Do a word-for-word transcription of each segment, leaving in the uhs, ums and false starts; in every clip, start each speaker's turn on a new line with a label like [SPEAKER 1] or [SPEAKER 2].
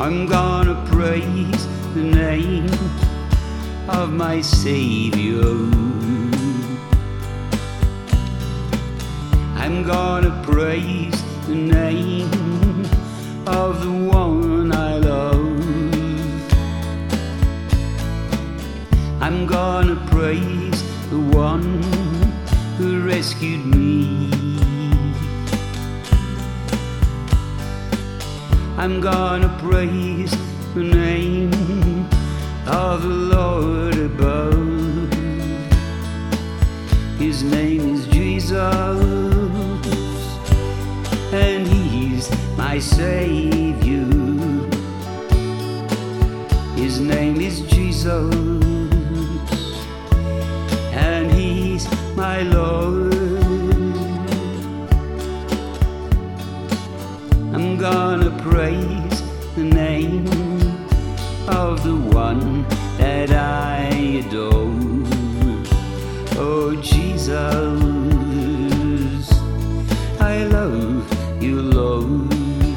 [SPEAKER 1] I'm gonna praise the name of my Savior. I'm gonna praise the name of the one I love. I'm gonna praise the one who rescued me. I'm gonna praise the name of the Lord above. His name is Jesus, and He's my Savior. His name is Jesus, and He's my Lord. I'm gonna praise the name of the one that I adore. Oh Jesus, I love you, Lord.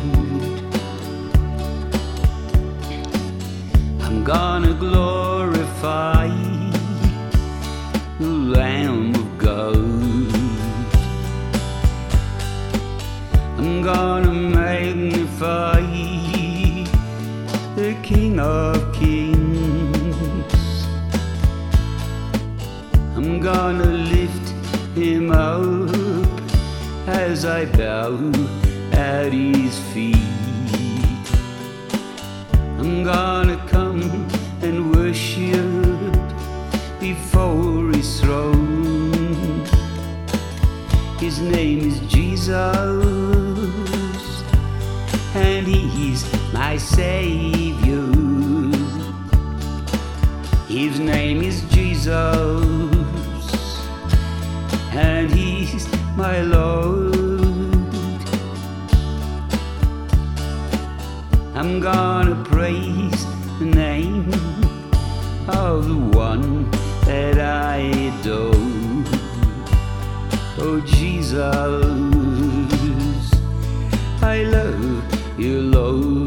[SPEAKER 1] I'm gonna glorify the Lamb of God. I'm gonna magnify the King of Kings. I'm gonna lift Him up as I bow at His feet. I'm gonna come and worship before His throne. His name is Jesus, and He's my Savior. His name is Jesus, and He's my Lord. I'm gonna praise the name of the one that I adore. Oh Jesus, I love you, Lord.